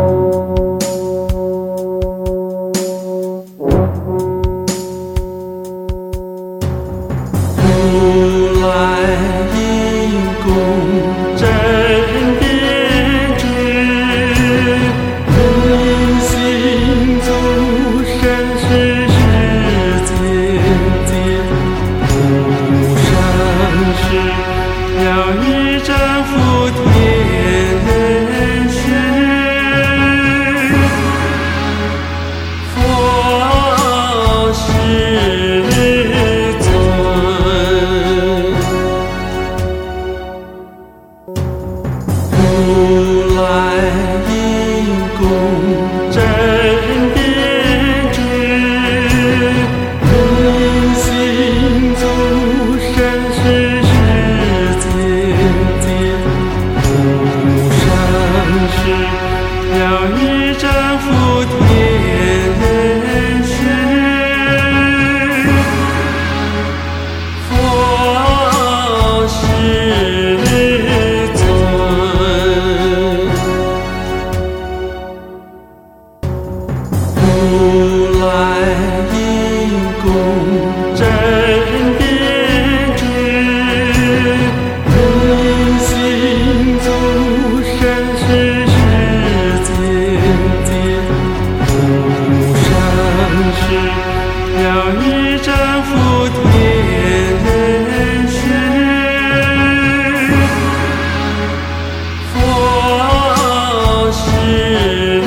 如来因功真遍知，人心足身世世间间，无上师了义征服天师，佛世如来因功真遍知，人心足身世世间间，无上师了义征服天师，佛世如来因功真遍知，人心足身世世间间，无上师了义征服天师，佛世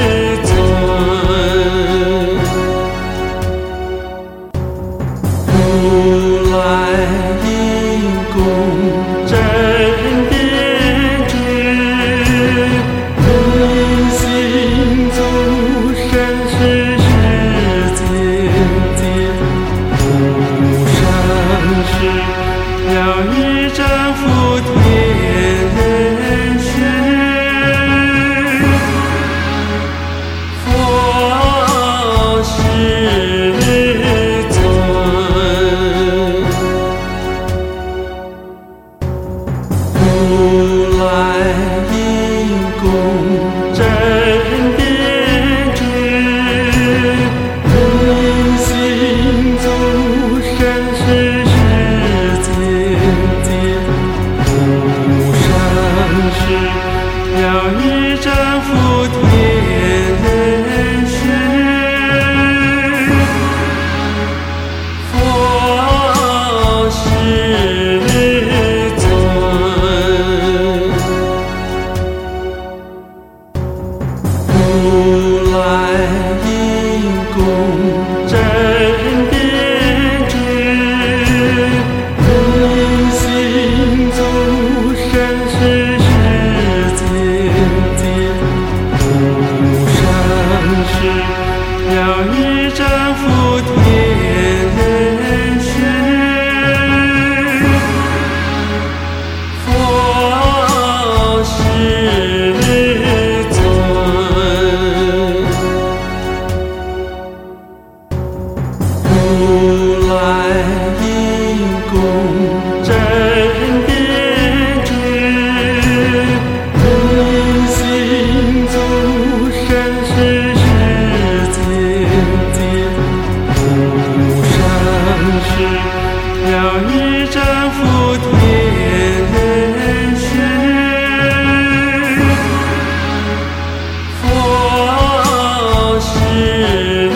如来因功真遍知，人心足身世世间间，无上师了义征服天师，佛世如来因功真遍知，人心足身世世间间，无上师了义征服天师，佛世如来因功真遍知，人心足身世世间间，无上师了义征服天师，佛世如来因功真遍知，人心足身世世间间，无上师了义征服天师，佛世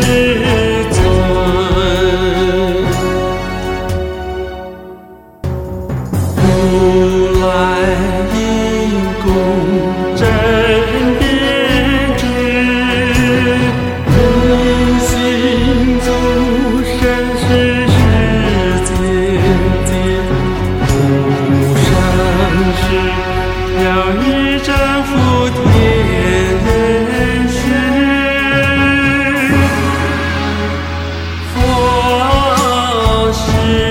如来因功真遍知，人心足身世世间间，无上师了义征服天师，佛世